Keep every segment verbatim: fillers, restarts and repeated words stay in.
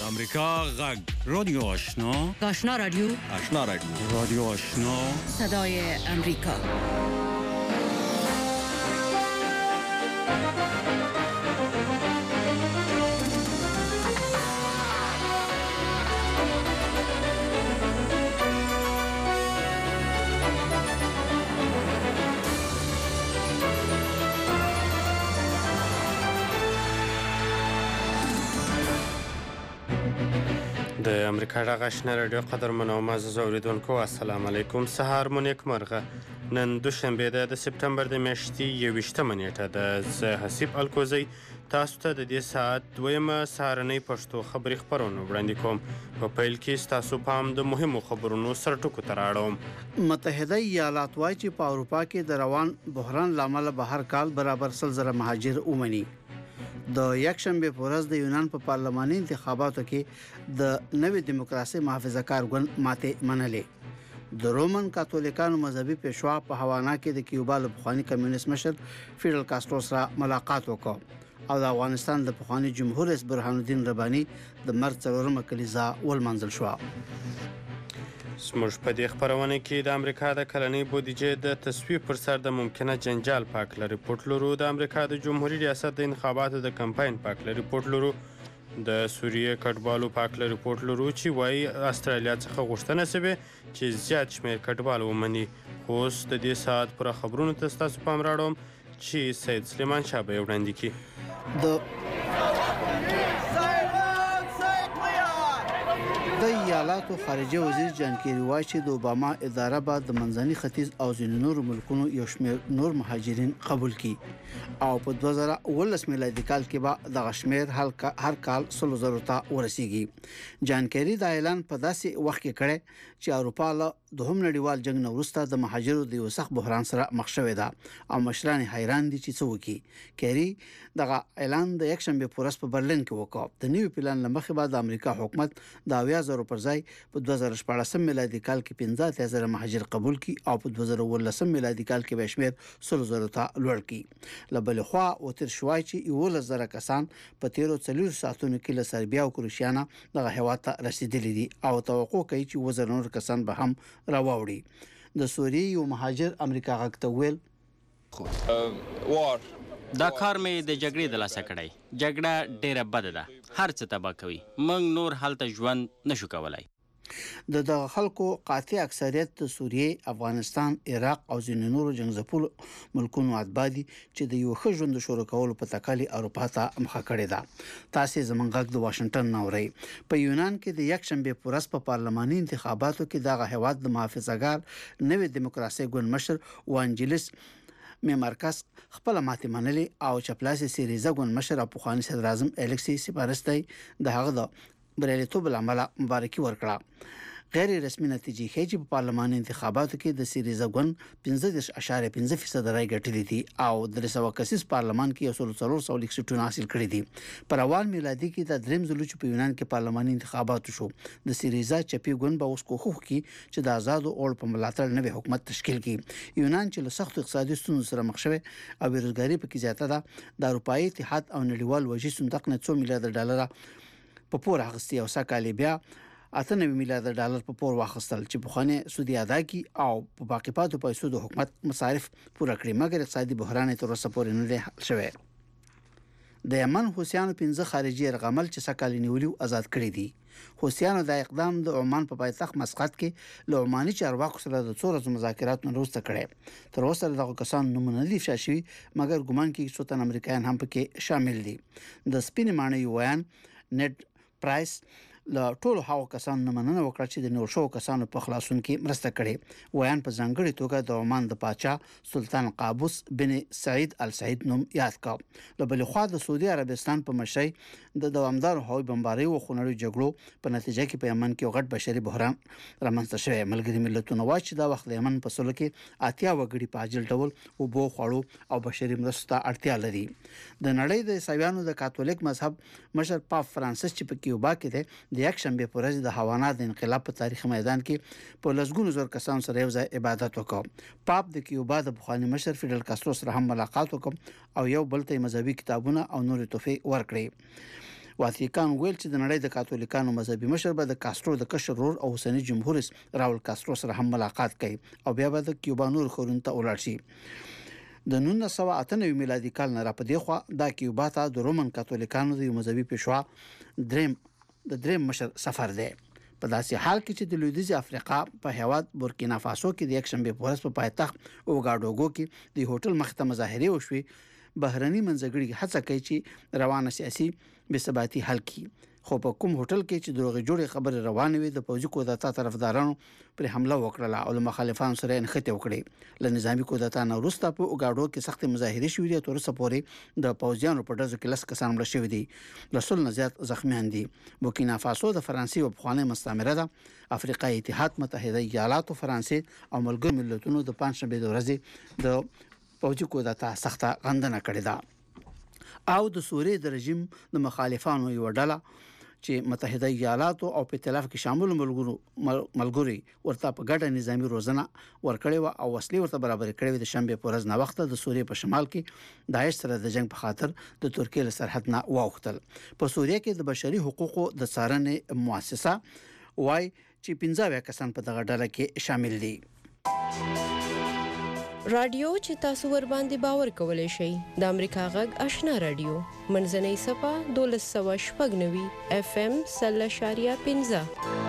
امریکا غږ رادیو آشنا آشنا رادیو آشنا رادیو رادیو آشنا صدای امریکا. د امریکا غږ آشنا رادیو قدرمنو او معزز اوریدونکو السلام علیکم. سهار مو نیکمرغه. نن دوشنبه ده د سپتمبر د میاشتې یوویشتمه نیټه ده. زه حسیب الکوزی تاسو ته د دې ساعت دویمه سهارنۍ پښتو خبري خپرونه وړاندې کوم. په پیل کې ستاسو پام د مهمو خبرونو سرټکو ته راوړم. متحده ایالات وایي چې په اروپا کې د روان بحران لامل به هر کال برابر سل زره مهاجر ومني. د یکشنبه په ورځ د یونان په پارلماني انتخاباتو کې د نوې دیموکراسي محافظه‌کار ګوند ماته منلې. د رومن کاتولیکانو مذهبي پیشوا په هاوانا کې د کیوبا له پخواني کمیونست مشر فیدل کاسترو سره ملاقات وکړ او د افغانستان د پخواني جمهور رئیس برهان الدین رباني د مرګ څلورمه کلیزا ولمنځل شو. زموږ په دې خپرونه کې د امریکا د کلنۍ بودیجې د تصویب پر سر د ممکنه جنجال په هکله ریپورټ لرو. د امریکا د جمهوري ریاست د انتخاباتو د کمپاین په هکله ریپورټ لرو. د سوریې کډوالو په هکله ریپورټ لرو چې وایي استرالیا څخه غوښتنه شوې چې زیات شمېر کډوال ومني. خو اوس د دې ساعت پوره خبرونو ته ستاسو پام راوړم چې سید سلیمان شاه به یې وړاندې کړي. د د ایالاتو خارجه وزیر جان کیری وایي چې د اوباما اداره به د منځني ختیځ او ځینو نورو ملکونو یو شمېر نور مهاجرین قبول کړي او په دوه زره اوولس میلادي کال کې به دغه شمېر هر کال سلو زرو ته ورسیږي. جان کیری دا اعلان په داسې وخت کې کړی چې اروپا له دوهم نړیوال جنگ نه وروسته د مهاجرو د یو سخت بحران سره مخ شوې ده او مشران حیران دي چې څه وکړي. کیری دغه اعلان د یکشنبه په ورځ په برلین کې وکړ. د نوي پلان له مخې به د امریکا حکومت د اویا زرو پر ځای په دوه زره شپاړسم میلادي کال کې پنځه اتیا زره مهاجر قبول کړي او په دوه زره اوولسم میلادي کال کې به شمېر سلو زرو ته لوړ کړي. له بلې خوا وتر شوای چې یولس زره کسان په تیرو څلور ساعتونو کې له سربیا او کروشیا نه دغه هیواد ته رسیدلي دي او توقع کوي چې اووه زره نور کسان به هم راوړي. د سوریې یو مهاجر امریکا غږ ته ویل دا کار مې د جګړې د لاسه کړی. جګړه ډیره بده ده، هر څه تباه کوي. موږ نور هلته ژوند نشو کولای. د دغه خلکو قاطع اکثریت د سوریې، افغانستان، عراق او ځینو نورو جنګ ځپلو ملکونو اتباع دي چې د یو ښه ژوند شروع کولو په تکل اروپا ته مخه کړې ده. تاسې زموږ غږ د واشنگټن نه اورئ. په یونان کې د یکشنبه په ورځ په پارلماني انتخاباتو کې دغه هیواد د محافظه‌ګار نوې دیموکراسي ګوند مشر وانجلیس میمارکس خپل ماته منلې او چپلاسي سیریزا ګوند مشر او پخوانی صدر اعظم الیکسی سیپارستی د هغه د بریالیتوب لامل مبارکي ورکړه. غیر رسمي نتیجې ښیي چې په پارلماني انتخاباتو کې د سیریزا ګوند پنځه دېرش اعشاریه پنځه فیصد رای ګټلې دي او د درې سوه کسیز پارلمان کې یو سل څلور سوه لیک سیټونه حاصل کړي دي. په روان میلادي کې د دریم ځل چې په یونان کې پارلماني انتخابات شو د سیریزا چپی ګوند به اوس کوښښ وکړي چې د آزادو اوړ په ملاتړ نوی حکومت تشکیل کړي. یونان چې له سختو اقتصادي ستونزو سره مخ شوی او بیروزګاري پکې زیاته ده، د اروپایي اتحاد او نړیوال وجهي صندوق نه څو میلیارډ ډالر په پور اخیستي او سکهاله بیا اته نوي میلیارډ ډالر په پور واخیستل چې په خانه سودی ادا کی او په باقی پاتو پیسو د حکومت مصارف پوره کړی، مګر اقتصادي بحران تر اوسه پورې نه دی حل شوی. د یمن حوثیانو پنځه خارجي یرغمل چې سکهاله نیولي آزاد کړی دي. حوثیانو د اقدام د عمان په پایتخت مسقط کې له عماني چارواکو سره د څو ورځو مذاکرات وروسته کړي. تر اوسه دغه کسان نومونه نه دي افشا شوي، مګر ګومان کېږي څو تن امریکایان هم پکې شامل دي. د سپینې ماڼۍ ویان نیډ پرایس له ټولو هغو کسانو نه مننه وکړه چې د نور شوو کسانو په خلاصون کې مرسته کړې. ویان په ځانګړې توګه د عمان د پاچا سلطان قابوس بن سعید السعید نوم یاد کړ. له بلې خوا د سعودي عربستان په مشرۍ د دوامدار هوایي بمبارۍ او خونړیو جګړو په نتیجه کې په یمن کې غټ بشري بحران رامنځته شوی. ملګري ملتونه وایي چې دا وخت د یمن په سلو کې اتیا وګړي په عاجل ډول اوبو، خوړو او بشري مرستو ته اړتیا لري. د نړۍ د عیسویانو د کاتولیک مذهب مشر پاپ فرانسیس چې په کیوبا کې دی د یک شنبه په ورځ د هاوانا د انقلاب په تاریخي میدان کې په لسګونو زر کسانو سره یو ځای عبادت وکړ. پاپ د کیوبا د پخواني مشر فیدل کاسترو سره هم ملاقات وکړ او یو بل ته مذهبي کتابونه او نور تحفې ورکړې. واتیکان ویل چې د نړۍ د کاتولیکانو مذهبي مشر به د کاسترو د کشر رور او اوسنی جمهور رئیس راول کاسترو سره هم ملاقات کوي او بیا به د کیوبا نور خورون ته ولاړ شي د نولس سوه اته نوي میلادي کال نه را پدې خوا د کیوبا ته د رومن کاتولیکانو د مذهبي پیشوا دریم د دریم مشر سفر دی په داسې حال کې چې د لویدیځ افریقا په هیواد بورکینا فاسو کې د یک شنبه په ورځ په پایتخت اوګاډوګو کې د هوټل مخ ته مظاهره وشوې بهرني منځګړي هڅه کوي چې روانه سیاسي بې ثباتي حل کړي خو په کوم هوټل کې چې دروغ جوړې خبرې روانې وي د پوځي کودتا طرفدارانو پر حمله وکړه او مخالفانو سره نښتې وکړي ل نظامی کودتا نه وروسته په اوګاډو کې سخت مظاهره شوې دي تر څو پورې د پوځیانو په ډزو کې لس کسان مړه شوي دي رسول نزيات زخمیان دي بورکینا فاسو د فرانسې او افغاني مستعمره ده افریقای اتحاد متحده ایالات او فرانسې او ملګرو ملتونو د پنځشنبه د ورځې د پوځي کودتا سخته غندنه کړې ده او د سوریې د رژیم د مخالفانو یو ډله چې متحده ایالات او په ائتلاف کې شامل ملګرو ملګری ورته په ګډه نظامی روزنه ورکړې او وسلې ورته برابر کړې د شنبه په ورځ نه وخت د سوریې په شمال کې داعش سره د جنگ په خاطر د ترکیې له سرحد نه واوختل په سوریې کې د بشري حقوقو د څارنې مؤسسه وای چې پنځه کسان په دغه ډله کې شامل دي رادیو چې تاسو ور باندې باور کولای شئ د امریکا غږ آشنا رادیو منځنۍ صفه دولس سوه شپږ نوي اف ام سل اشاریه پنځه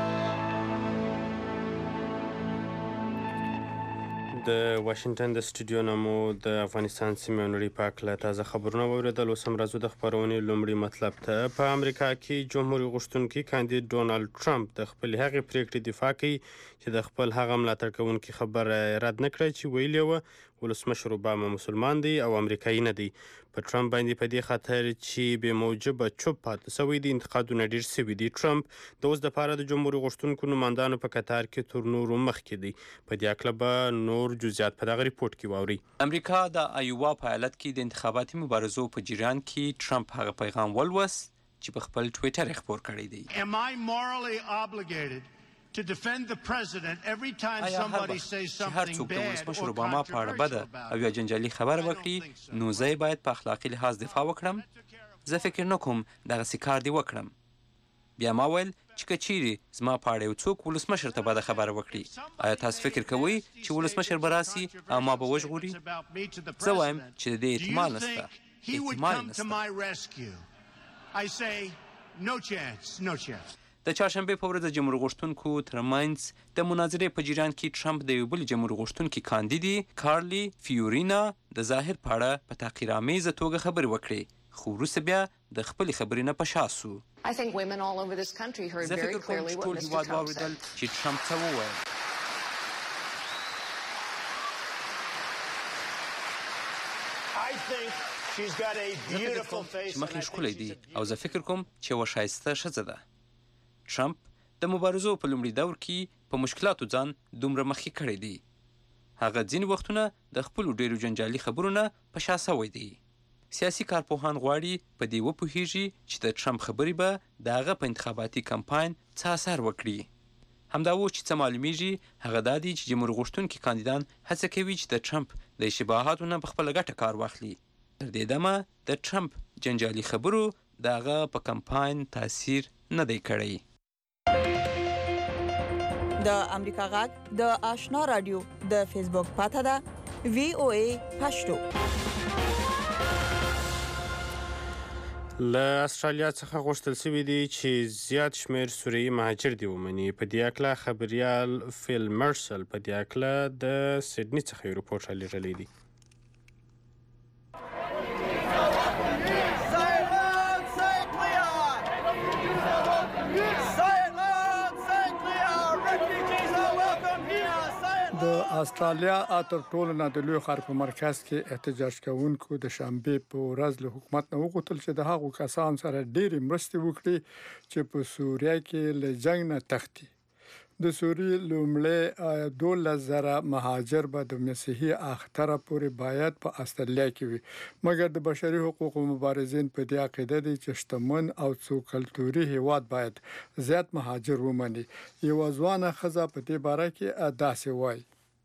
د واشنگټن د سټوډیو نه مو د افغانستان سیمې او نړۍ په اړه تازه خبرونه واورېدل. اوس هم راځو د خپرونې لومړي مطلب ته. په امریکا کې جمهوریت غوښتونکي کاندید ډونالډ ټرمپ د خپل هغې پریکړې دفاع کوي چې د خپل هغه ملاتړ کوونکي خبره رد نه کړه چې ویلي وه ولسمشر اوباما مسلمان دی او امریکایي نه دی. په ټرمپ باندې په دې خاطر چې بې موجبه چوپ پاتې شوی دی انتقادونه ډېر شوي دي. ټرمپ د اوس دپاره د جمهوریت غوښتونکو نمایندانو په کتار کې تر نورو مخکې دی. په دې هکله به نور جزئیات په دغه ریپورټ کې واورئ. امریکا د ایوا په ایالت کې د انتخاباتي مبارزو په جریان کې ټرمپ هغه پیغام ولوست چې په خپل ټویټر یې خپور کړی دی. Am I morally obligated to defend the president every time somebody says something bad or اوباما په اړه بده او یا جنجالي خبره وکړي نو زه باید په اخلاقي لحاظ دفاع وکړم؟ زه فکر نه کوم دغسې کار دی وکړم. بیا ما ویل چې که چیرې زما په اړه یو څوک ولسمشر ته بده خبره وکړي آیا تاسو فکر کوئ چې ولسمشر به راسي او ما به وژغوري؟ زه وایم چې د دې احتمال نشته. احتمال نشته. I say no chance, no chance. د چهارشنبه په ورځ د جمهوریت غوښتونکو ترمنځ د مناظرې په جریان کې ټرمپ د یو بل جمهوریت غوښتونکي کاندیدي کارلی فیورینا د ظاهر په اړه په تحقیرآمیزه توګه خبرې وکړې خو وروسته بیا د خپلې خبرې نه په شا سو. زه فکر کوم چې ټول هېواد واورېدل چې ټرمپ څه وویل. چې مخ یې ښکلی دی او زه فکر کوم چې یوه ښایسته ښځه ده. ټرمپ د مبارزو په لومړي دور کې په مشکلاتو ځان دومره مخکې کړی دی. هغه ځینې وختونه د خپلو ډېرو جنجالي خبرو نه په شا سوی دی. سیاسي کارپوهان غواړي په دې وپوهیږي چې د ټرمپ خبرې به د هغه په انتخاباتي کمپاین څه اثر وکړي. همدا اوس چې څه معلومیږي هغه دا دی چې جمهوریت غوښتونکي کاندیدان هڅه کوي چې د ټرمپ د اشتباهاتو نه په خپله ګټه کار واخلي. تر دې دمه د ټرمپ جنجالي خبرو د هغه په کمپاین تاثیر نه دی کړی. د امریکا غږ د آشنا رادیو د فیسبوک پاته ده وی او ای پښتو. له استرالیا څخه غوښتل شوي دي چې زیات شمېر سوریایي مهاجر دي ومني. په دې هکله خبریال فیل مرسل په دې هکله د سیډني څخه یو رپورټ رالیږلی دی. د استرالیا تر ټولو نه د لوی ښار په مرکز کې احتجاج کوونکو د شنبه په ورځ له حکومت نه وغوښتل چې د هغو کسانو سره ډېرې مرستې وکړي چې په سوریه کې له جنگ نه تښتي. د سوریې لومړی دولس زره مهاجر به د مسیحي اختره پورې باید په استرالیا کې وي مګر د بشري حقوقو مبارزین په دې عقیده دي چې شتمن او څو کلتوري هیواد باید زیات مهاجر ومني. یو ځوانه ښځه په دې باره کې داسې وایي.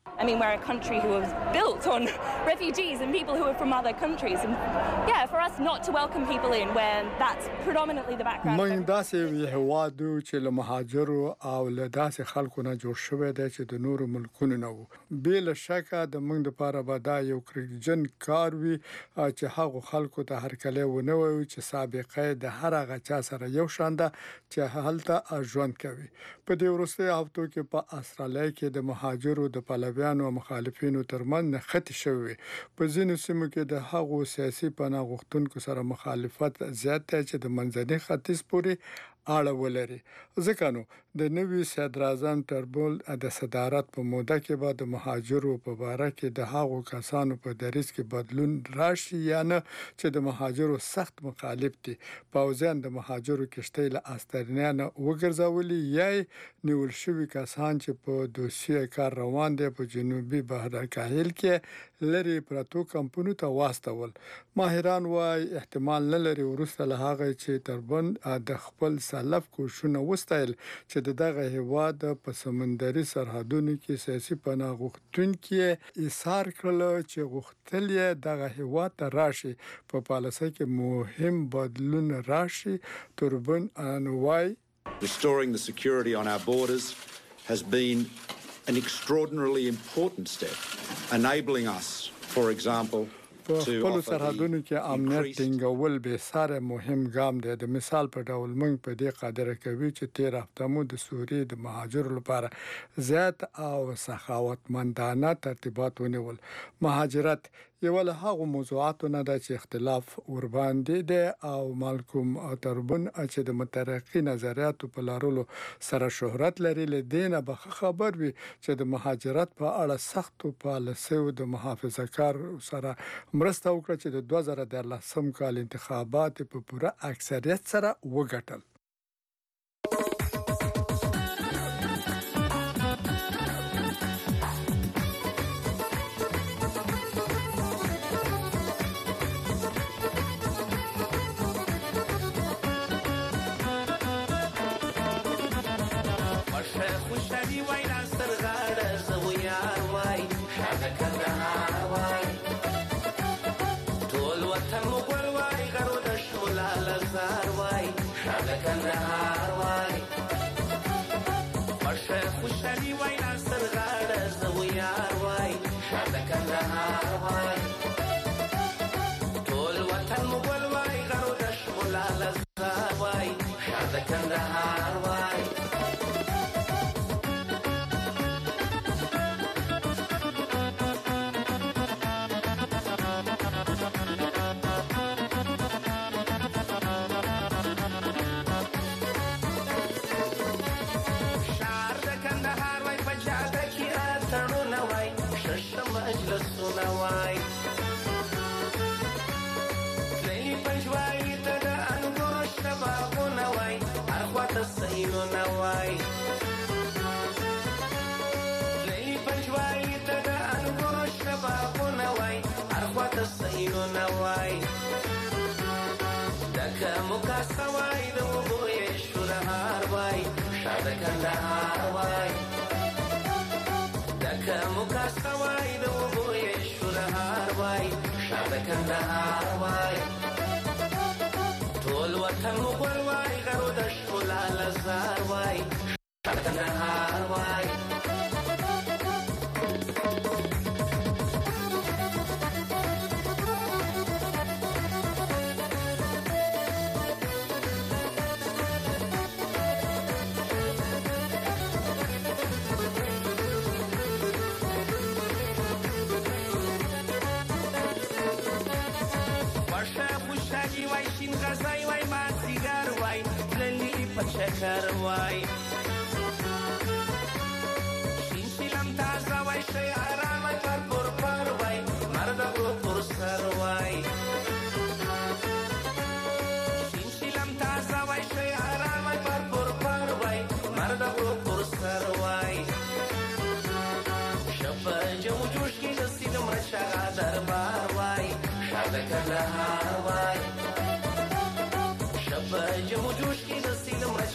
I mean, we're a country who was built on refugees and people who are from other countries. And yeah, for us not to welcome people in when that's predominantly the background. موږ داسې وی هوادو چې له مهاجرو او له داسې خلکو نه جوړ شوی دی چې د نورو ملکونو نه وو. بل شکه د موږ لپاره به دا یو کریجن کار وي چې هغه خلکو ته هرکلی ونه وي چې سابقه د هر هغه چا سره یو شان ده چې هلته ژوند کوي. په دې وروستي هفتو کې په استرالیا کې د مهاجرو د پلویانو او مخالفینو ترمنځ نښتې شوې. په ځینو سیمو کې د هغو سیاسي پناه غوښتونکو سره مخالفت زیات دی چې د منځني ختیځ پورې اړه ولري. ځکه نو د نوي صدر اعظم ټربل د صدارت په موده کې به د مهاجرو په باره کې د هغو کسانو په دریځ کې بدلون راشي یا نه چې د مهاجرو سخت مخالف دي. پوځیان د مهاجرو کشتۍ له استرالیا نه وګرځولي یا نیول شوي کسان چې په دوسیه کار روان دي په جنوبي بحر الکاهل کې لري پراتو کمپونو ته واستول. ماهران وايي احتمال نه لري ورسته له هغه چې تربن د خپل سلف کوشونه وستایل چې دغه هیواد په سمندري سرحدونو کې سیاسي پناه غوښتونکي ایثار کړل چې غوښتل یې دغه هیواد ته راشي په پالیسۍ کې مهم بدلون راشي. تربن انوای Restoring the security on our borders has been an extraordinarily important step, enabling us, for example, په خپل سرحدونو کې امنیت ټینګول به ساره مهم ګام دی. د مثال په ډول موږ په دې قادر کوي چې تیر هفته مو د سوریې د مهاجرو لپاره زیات او سخاوتمندانه ترتیبات ونیول. مهاجرت یو له هغو موضوعاتو نه ده چې اختلاف ور باندې دی او مالکوم تربن چې د مترقي نظریاتو په لارولو سره شهرت لري له دینه به خبر وي چې د مهاجرت په اړه سخت پالیسیو د محافظه‌کار سره مرسته وکړه چې د دوه زره دیارلسم کال انتخابات په پوره اکثریت سره وګټل.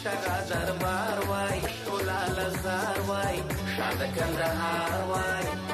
دربار وای ټول لزار وای شاده کندهار وای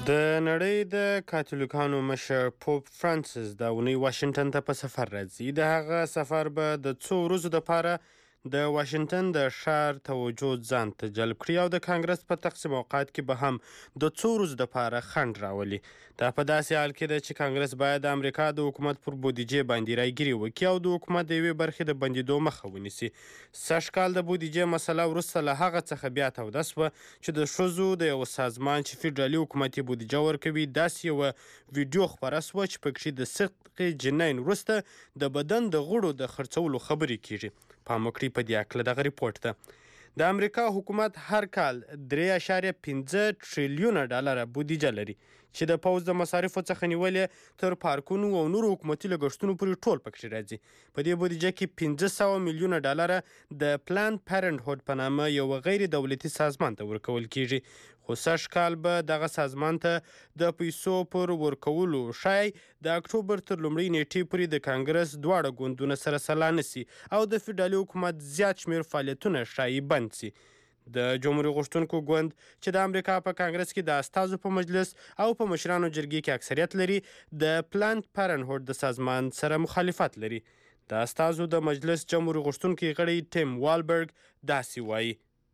د نړۍ د کاتولیکانو مشر پوپ فرانسیس دا اونۍ واشنگټن ته په سفر راځي. د هغه سفر به د څو ورځو دپاره د واشنگټن د ښار توجه ځان ته جلب کړي او د کانګرس په تقسیم اوقات کې به هم د څو ورځو دپاره خنډ راولي. دا په داسې حال کې ده چې کانګرس باید د امریکا د حکومت پر بودیجې باندې رایګیري وکړي او د حکومت د یوې برخې د بندېدو مخه ونیسي. سږ کال د بودیجې مسله وروسته له هغه څخه بیا توده شوه چې د ښځو د یو سازمان چې فدرالي حکومت یې بودیجه ورکوي داسې یوه ویډیو خپره شوه چې پکې د صدقې جنین وروسته د بدن د غړو د خرڅولو خبرې کیږي. پام وکړئ په دې هکله دغه ریپورټ ته. د امریکا حکومت هر کال درې اعشاریه پنځه ټریلیونه ډالره بودیجه لري چې د پوځ د مصارفو څخه نیولې تر پارکونو او نورو حکومتي لګښتونو پورې ټول پکې راځي. په دې بودیجه کې پنځه سوه میلیونه ډالره د پلان پیرنټ هوډ په نامه یو غیر دولتي سازمان ته ورکول کیږي. خو سږ کال به دغه سازمان ته د پیسو پر ورکولو ښایي د اکتوبر تر لومړۍ نیټې پورې د کانګرس دواړه ګوندونه سره سلا نه سي او د فدرالي حکومت زیات شمېر فعالیتونه ښایي بند سي. د جمهوریت غوښتونکو ګوند چې د امریکا په کانګرس کې د استازو په مجلس او په مشرانو جرګې کې اکثریت لري د پلان پیرنټ هوډ د سازمان سره مخالفت لري. د استازو د مجلس جمهوریت غوښتونکی غړی ټیم والبرګ داسې وایي: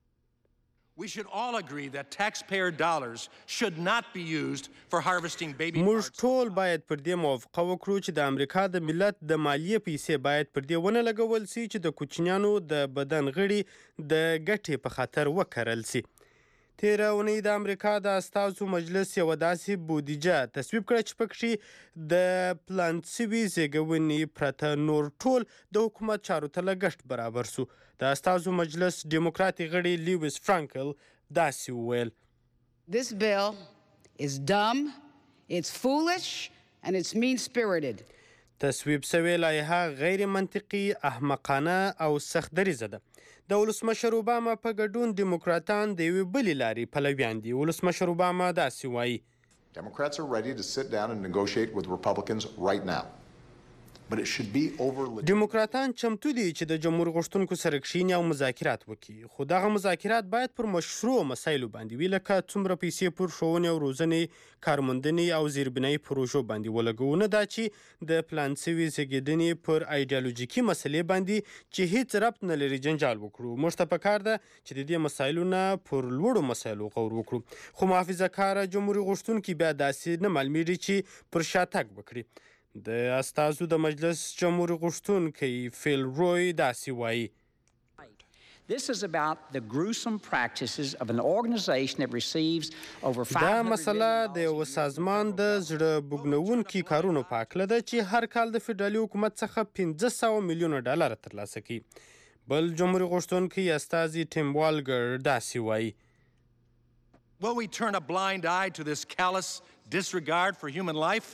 We should all agree that taxpayer dollars should not be used for harvesting baby parts. موږ ټول باید پر دې موافقه وکړو چې د امریکا د ملت د مالیې پیسې باید پر دې ونه لګول سي چې د کوچنیانو د بدن غړي د ګټې په خاطر وکرل سي. تیره اونۍ د امریکا د استازو مجلس یوه داسې بودیجه تصویب کړه چې پکې د پلان سوي زیږونې پرته نور ټول د حکومت چارو ته لګښت برابر سو. د استازو مجلس ډیموکراتي غړي لیویس فرانکل داسې وویل: This bill is dumb, it's foolish and it's mean-spirited. تصویب سوې لایحه غیر منطقي، احمقانه او سخت دریځه ده. د ولسمشر اوباما په ګډون دیموکراتان د یوې بلې لارې پلویان دي. ولسمشر اوباما داسې وایي: Democrats are ready to sit down and negotiate with Republicans right now. But it should be over. دیموکراتان چمتو دي چې د جمهور غوښتونکو سره کښیني او مذاکرات وکړي، خو دغه مذاکرات باید پر مشروع مسایلو باندې وي، لکه څومره پیسې پر ښوونې او روزنې، کارموندنې او زیربنایي پروژو باندې ولګوو، نه دا چې د پلان سوي زیږېدنې پر ایډیالوژیکي مسلې باندې چې هیڅ ربط نه لري جنجال وکړو. موږ ته پکار ده چې د دې مسایلو نه پر لوړو مسایلو غور وکړو. خو محافظه کاره جمهور غوښتونکي بیا داسې نه معلومیږي چې پر شاتګ وکړي. د استازو د مجلس جمهور غوښتونکی فیل روی داسې وایي: This is about the gruesome practices of an organization that receives over five hundred دا مسله د یو سازمان د زړه بوږنونکي کارونو په هکله ده چې هر کال د فدرالي حکومت څخه پنځه سوه میلیونه ډالر ترلاسه کوي. بل جمهور غوښتونکی استازي ټیم والګر داسې وایي: Will we turn a blind eye to this callous disregard for human life?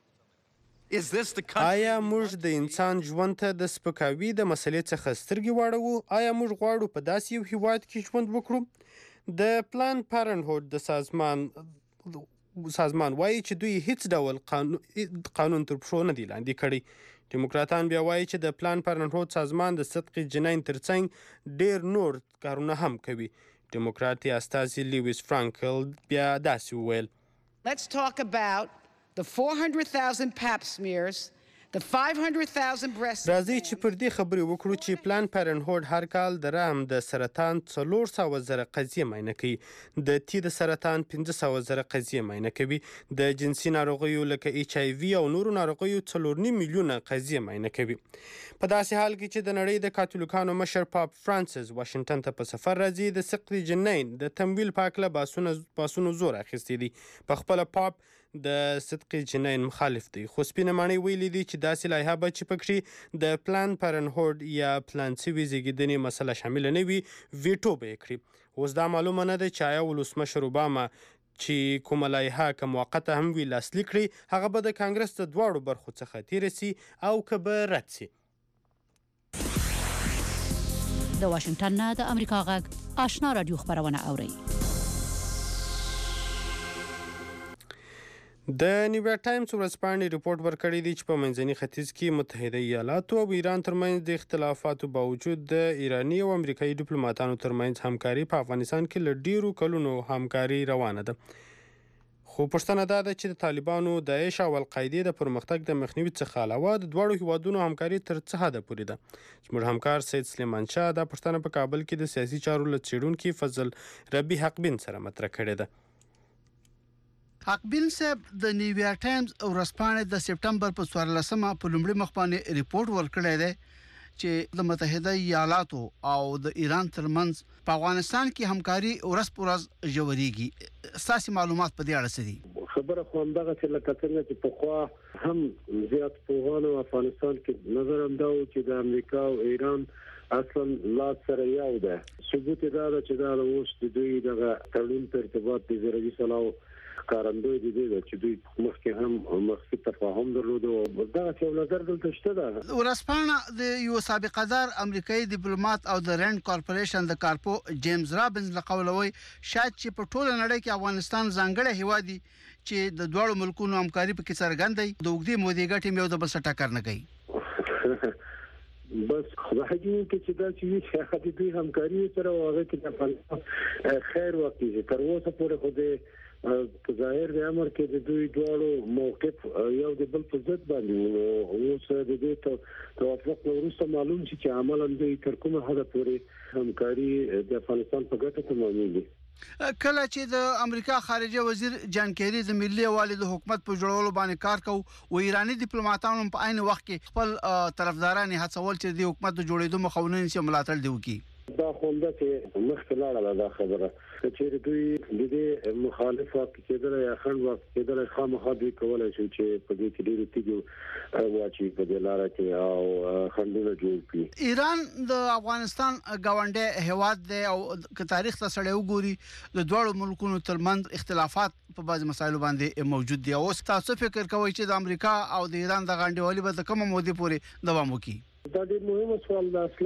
آیا موږ د انسان ژوند ته د سپکاوي د مسلې څخه سترګې واړوو؟ آیا موږ غواړو په داسې یو هیواد کې ژوند وکړو؟ د پلان پیرنټ هوډ د سازمان سازمان وایي چې دوی هیڅ ډول قانون قانون تر پښو نه دی لاندې کړی. دیموکراتان بیا وایي چې د پلان پیرنټ هوډ سازمان د صدقې جنین ترڅنګ ډیر نور کارونه هم کوي. دیموکراتي استازي لیویس فرانکل بیا داسې وویل: Let's talk about the four hundred thousand pap smears, the five hundred thousand breast. راځي چې پر دې خبرې وکړو چې پلان پیرنټ هوډ هر کال د رحم د سرطان څلور سوه زره قضیې معاینه کوي، د تی د سرطان پنځه سوه زره قضیې معاینه کوي، د جنسي ناروغیو لکه ایچ آی وي او نورو ناروغیو څلور نیم میلیونه قضیې معاینه کوي. په داسې حال کې چې د نړۍ د کاتولیکانو مشر پاپ فرانسیس واشنگټن ته په سفر راځي، د سقط جنین د تمویل په هکله باسونه باسونو زور اخیستی دی. په خپله پاپ د صدقې جنین مخالف دی، خو سپینه ماڼۍ ویلي دي چې داسې لایحه به چې پکې د پلان پیرنټ هوډ یا پلان سوي زیږېدنې مسله شامله نه وي، ویټو به یې کړي. اوس دا معلومه نه ده چې آیا ولسمشر اوباما چې کومه لایحه که موقته هم وي لاسلیک کړي، هغه به د کانګرس د دواړو برخو څخه تیره سي او که به رد سي. د واشنگټن نه د امریکا غږ آشنا رادیو خبرونه اورئ. د نیویارک ټایمز ورځپاڼې ریپورټ ورکړی دی چې په منځني ختیځ کې متحده ایالاتو او ایران ترمنځ د اختلافاتو باوجود د ایراني او امریکایي ډیپلوماتانو ترمنځ همکاري په افغانستان کې له ډیرو کلونو همکاري روانه ده. خو پوښتنه دا ده چې د طالبانو، داعش او القاعدې د پرمختګ د مخنیوي څخه علاوه د دواړو هیوادونو همکاري تر څه حده پورې ده. زموږ همکار سید سلیمان شاه دا پوښتنه په کابل کې د سیاسي چارو له څېړونکي فضل ربي حقبین سره مطرح کړې ده. حقبین صاحب د نیویارک ټایمز ورځپاڼې د سپټمبر په څوارلسمه په لومړي مخ باندې ریپورت ورکړی دی چې د متحده ایالاتو او د ایران ترمنځ په افغانستان کې همکاري ورځ پر ورځ ژورېږي. اساسي معلومات په دې اړه څه دي؟ خبره خو همدغه چې لکه څنګه چې پخوا هم زیات پوهانو افغانستان کې نظر انداو چې د امریکا او ایران اصلا لا سره یو ده. ثبوت دا ده چې دا اوس د دوی دغه تړون په ارتباط د زراعي سلاو کارندوی دي چې دوی مخکې هم مخکې تفاهم درلود او دا چې نظر دلته شته ده. ورځپاڼه د یو سابقه دار امریکایي ډیپلوماټ او د رند کارپوریشن د کارپو جیمز رابنز له قولوي شاید چې په ټوله نړۍ کې افغانستان ځانګړی هیواد دی چې د دوړو ملکونو همکاري په کې څرګندوي د وګړي مودې ګټې یو د بل سره ټکر نه کوي. بس خدای دې چې دا چې هغه دې همکاري سره هغه کې د خیر وکړي. تر اوسه پورې خو دې په ظاهر د امر کې د دوی دواړو موقف یو د بل په ضد باندې او اوس د دې توافق وروسته معلوم شي چې عملاً دوی تر کومه حده پورې همکاري د افغانستان په ګټه تمامېږي. کله چې د امریکا خارجه وزیر جان کیری د ملي یووالي د حکومت په جوړولو باندې کار کوي او ایرانی ډیپلوماټانو په عین وخت کې خپل طرفداران هڅول چې د حکومت د جوړېدو مخاونین سي ملاتړ دی وکړي. دا خونده چې مخکې لاړه دا خبره چې دوی د دې مخالفه کېدل یا خند وخت کېدل خامخا دوی کولای شي چې په دې کې ډېر تیږي واچي په دې لار کې او خندونه جوړ کړي. ایران د افغانستان ګاونډي هیواد دی او که تاریخ ته سره وګوري د دوړو ملکونو ترمنځ اختلافات په بعض مسایلو باندې موجود دي. اوس تاسو فکر کوئ چې د امریکا او د ایران د غونډوالي به کومه مودې پورې دوام وکړي؟ دا ډېر مهم سوال ده. اصلا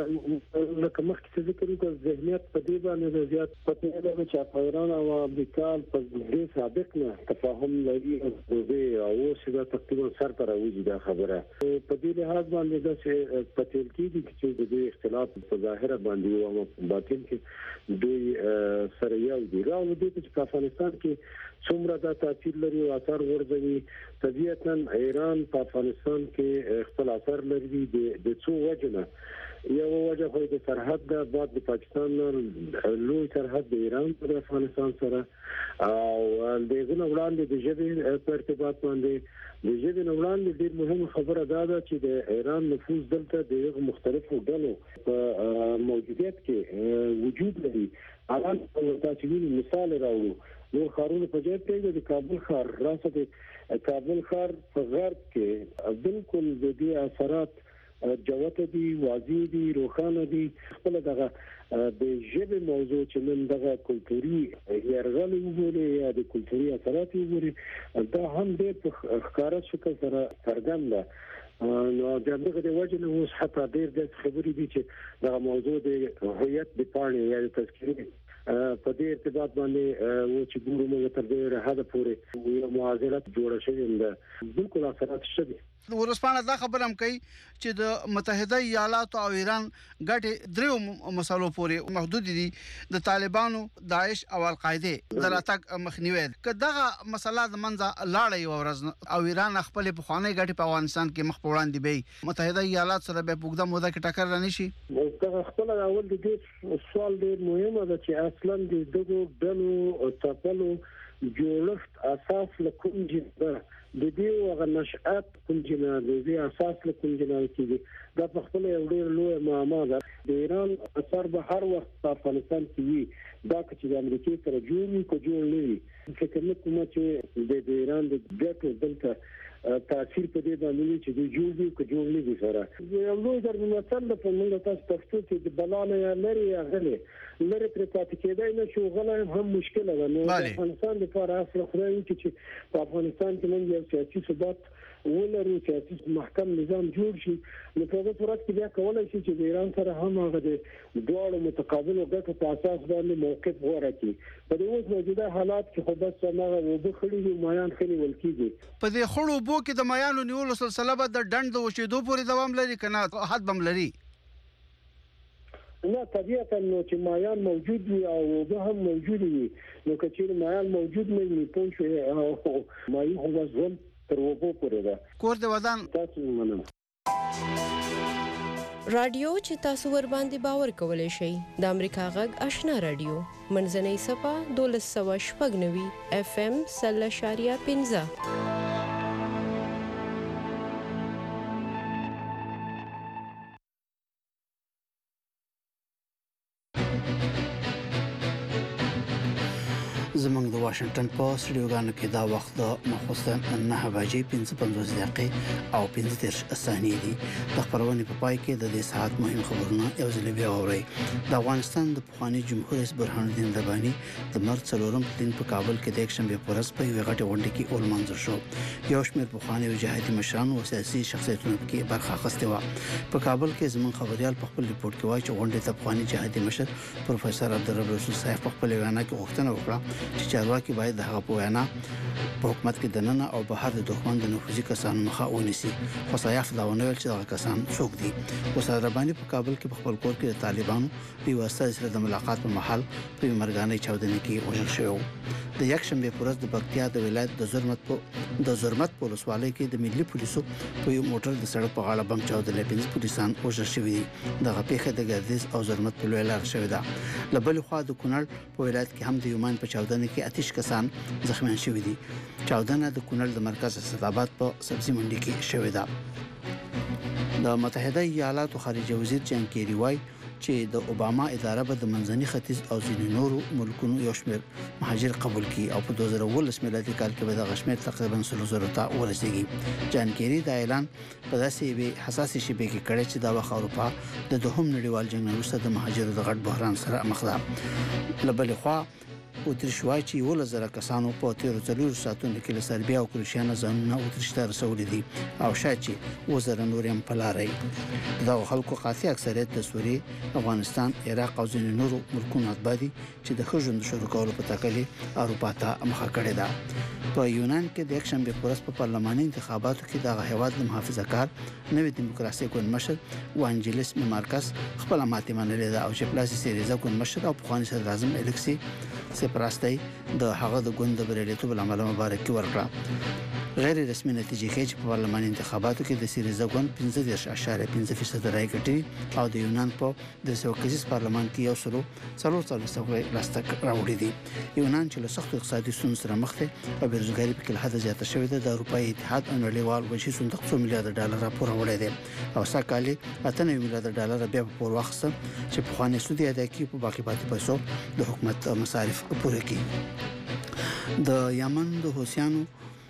لکه مخکې چې ذکر وکړ ذهنیت په دې باندې زیات پته لري چې ایران او امریکا په دې سابق نه تفاهم لري او د اوس دا تقریبا سر ته راوځي دا خبره. په دې لحاظ باندې دا چې پته کېږي چې د دې اختلاف په ظاهره باندې او باطن کې دوی سره یو دي. راو دې چې په افغانستان کې څومره دا تاثیر لري او اثر ورځي. طبيعتاً ایران په افغانستان کې خپل اثر لري د څو وجنه. یو وجه خو د سرحد د بعد د پاکستان لوی سرحد د ایران په افغانستان سره او دغه وړاندې د ژبې په ارتباط باندې د ژبې وړاندې ډېر مهم خبره دا ده چې د ایران نفوذ دلته د مختلفو ډلو په موجودیت کې وجود لري. الان تاسو مثال راوړو نور خارونه په جهت کې د کابل ښار راسته د کابل ښار په غرب کې بالکل د دې اثرات جوته دي، واضح دي، روښانه دي. خپل دغه د ژبې موضوع چې نن دغه کلتوري یرغل وګوري یا د کلتوري اثرات وګوري دا هم د ښکارا شکل سره څرګند ده. نو دغه د وجه نه اوس حتی ډېر د خبرې دي چې دغه موضوع د هویت د پاڼې یا د تذکرې په دې ارتباط باندې و چې ګورو موږ تر دې حد پورې یو معادله جوړه شوې ده. بالکل اثرات شته. ورسپانه دا خبر هم کوي چې د متحده ایالاتو او ایران ګټې دریو مسالو پورې محدود دي. د طالبانو، داعش او القاعده د راتګ مخنیوي کداغه مسله د منځه لاړې او ورځ او ایران خپل په خواني ګټې په افغانستان کې مخ په وړاندې به متحده ایالات سره به پوګده موده کې ټکر رانه شي. دا خپل اول د دې سوال ډېر مهمه ده چې اصلا د دغه ډلو تپلو جوړښت اساس له کوم ځای د دې او نشأت کوم ځای د دې اساس له کوم ځای کېږي. دا په خپل یو ډېر لوی معما ده. د ایران اثر به هر وخت په افغانستان کې وي. دا چې د امریکای سره جوړ وي کو جوړ نه وي. فکر نه کوم چې د ایران د ګټو دلته تاثیر په دې باندې چې د جوړ دي کو جوړ نه دي سره یو لوی درنه مثلا په موږ تاسو پښتو کې د بلانه یا لري یا غلي لري تر پاتې کېدای نه شو غلا هم مشکله ده. نو افغانستان لپاره اصل خدای چې په افغانستان کې موږ یو سیاسي ثبات ولرو، سیاسي محکم نظام جوړ شي. نو په دې صورت کې بیا کولای شي چې د ایران سره هم هغه د دوه متقابل ګټو په اساس باندې موقف غوړه کړي. په دې اوس موجوده حالات کې خو بس هغه وبخړي دي مایان خلي ولکېږي. په دې خړو بو کې د مایانو نیولو سلسله به د ډند وشیدو پورې دوام لري کنه حد بم لري. نه طبیعتا نو چې مایان موجود وي او اوبه هم موجود وي نو که چیرې مایان موجود نه وي پوه شوې او مایي خو ژوند تر اوبو پورې ده. کور د ودان تاسو مننه. رادیو چې تاسو ور باندې باور کولای شئ د امریکا غږ آشنا رادیو منځنۍ صفه دولس سوه شپږ نوي اف ام سل اشاریه پنځه. زمونږ د واشنگټن په سټډیوګانو کې دا وخت د مخصوصن نه بجې پنځه پنځوس دقیقې او پنځه دېرش ثانیې دي. د خبرونې په پای کې د دې ساعت مهم خبرونه یو ځل بیا واورئ. د افغانستان د پخواني جمهور رئیس برهان الدین رباني د مرګ څلورم تلین په کابل کې د یکشنبې په ورځ په یوه غټه غونډه کې ولمانځل شو. یو شمېر پخواني جهادي مشران او سیاسي شخصیتونو کې برخه اخیستې وه. په کابل کې زموږ خبريال په خپل ریپورت کې وایي چې غونډې ته پخواني جهادي مشر پروفیسور عبدالرب رسول صاحب په خپل وینا کې غوښتنه وکړه چې چارواکي باید د هغه په وینا په حکومت کې د ننه او بهر د دښمن د نفوذي کسانو مخه ونیسي. خو صیاف دا ونه ویل چې دغه کسان څوک دي. استاد رباني په کابل کې په خپل کور کې د طالبانو په یوه استازي سره د ملاقات په مهال په یوه مرګانۍ چاودنه کې وژل شوی و. د یکشنبې په ورځ د پکتیا د ولایت د زرمت په د زرمت په ولسوالۍ کې د ملي پولیسو په یو موټر د سړک په غاړه بم چاودلې پنځه پولیسان وژل شوي دي. دغه پیښه د ګردیز او زرمت په لوی لار شوې ده. له بلې خوا د کونړ په ولایت کې هم د یومان په چاودنه کې اتیش کسان زخمیان شوي دي. چاودنه د کونړ د مرکز اسداباد په سبزي منډي کې شوې ده. د متحده ایالاتو خارجه وزیر جان کیری وایي چې د اوباما اداره به د منځني ختیځ او ځینې نورو ملکونو یو شمېر مهاجر قبول کړي او په دوه زره اوولس میلادي کال کې به دغه شمېر تقریبا سلو زرو ته ورسیږي. جان کیری دا اعلان په داسې یوې حساسې شیبې کې کړی چې دا وخت اروپا د دوهم نړیوال جنګ وروسته د مهاجرو د غټ بحران سره مخ ده. له بلې خوا اتریش وایي چې یولس زره کسانو په تیرو څلورو ساعتونو کې له سربیا او کروشیا نه ځانونه اتریش ته رسولي دي او شاید چې اووه زره نور هم په لاره وي. دغه خلکو قاطع اکثریت د سوریې، افغانستان، عراق او ځینې نورو ملکونو اتباع دي چې د ښه ژوند شروع کولو په تکل یې اروپا ته مخه کړې ده. په یونان کې د یکشنبې په ورځ په پارلماني انتخاباتو کې دغه هیواد د محافظه‌کار نوې دیموکراسي ګوند مشر وانجلیس مارکس خپله ماتې منلې ده او چې پلاسي سیریزا ګوند مشر او پخواني صدراعظم الکسي سپراستی د هغه د ګوند د بریالیتوب له امله مبارکي ورکړه. غیر رسمي نتیجې ښیي چې په پارلماني انتخاباتو کې د سیریزا ګوند پنځه دېرش اعشاریه پنځه فیصد رایې ګټلي او د یونان په درې سوه کسیز پارلمان کې یو سلو څلور څلوېښت هغوی لاسته راوړي دي. یونان چې له سختو اقتصادي ستونزو سره مخ دی او بېروزګاري پکې له حده زیاته شوې ده، د اروپایي اتحاد او نړیوال وجهي صندوق څو میلیارډه ډالره پور وړی دی او سږ کال یې اته نوي میلیارډه ډالره بیا په پور واخیستل چې پخواني سود یې ادا کړي په باقي پاتې پیسو د حکومت مصارف پوره کړي. د یمن د حوثیانو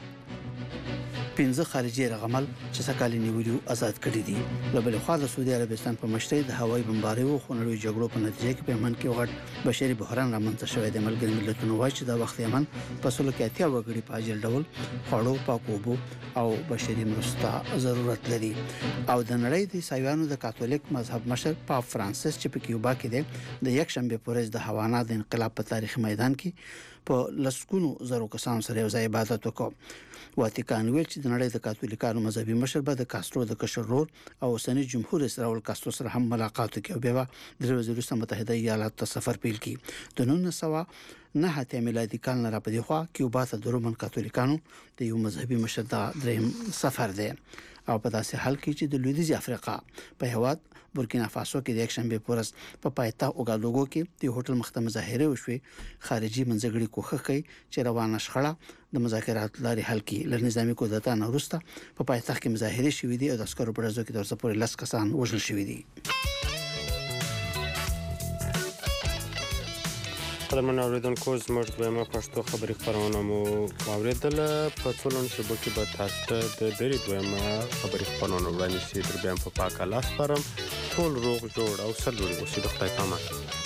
پنځه خارجي رغمل چې سکالي نیولي آزاد کړي دي. له بلې خوا د سعودي عربستان په مشرۍ د هوایي بمبارۍ او خونړیو جګړو په نتیجه کې په یمن کې غټ بشري بحران رامنځته شوی دی. ملګري ملتونو وایي چې دا وخت یمن په سلو کې اتیا وګړي په عاجل ډول خوړو، پاکو اوبو او بشري مرستو ته ضرورت لري. او د نړۍ د عیسایانو د کاتولیک مذهب مشر پاپ فرانسیس چې په کیوبا کې دی د یکشنبې په ورځ د هاوانا د انقلاب په تاریخي میدان کې په لسګونو زرو کسانو سره یو ځای عبادت وکړ. واتیکان ویل چې د نړۍ د کاتولیکانو مذهبي مشر به د کاسترو د کشر رور او اوسني جمهور رئیس راول کاسترو سره هم ملاقات وکړي او بیا د درې ورځې وروسته متحده ایالاتو ته سفر پیل کړي. د نولس سوه نه اتیا میلادي کال نه راپدې خوا کیوبا ته د رومن کاتولیکانو د یو مذهبي مشر د دریم سفر دی او په داسې حال کې چې د لویدیځ افریقا په هیواد بورکینا فاسو کې د یکشنبې په ورځ په پایتخت اوګادوګو کې د هوټل مخ ته مظاهره وشوې. خارجي منځګړي کوښښ کوي چې روانه شخړه د مذاکرات لارې حل کړي. له نظامي کودتا نه وروسته په پایتخت کې مظاهرې شوې دي او د عسکرو په ډزو کې تر اوسه پورې لس کسان وژل شوي دي. قدرمن اوریدونکو زموږ دویمه پښتو خبري خپرونه مو واورېدله. په څو لنډو شېبو کې به تاسو ته د درې دویمه خبري خپرونه وړاندې شي. تر بیا هم په پاک الله سپارم. ټول روغ جوړ او سرلوړي اوسئ. د خدای په امان.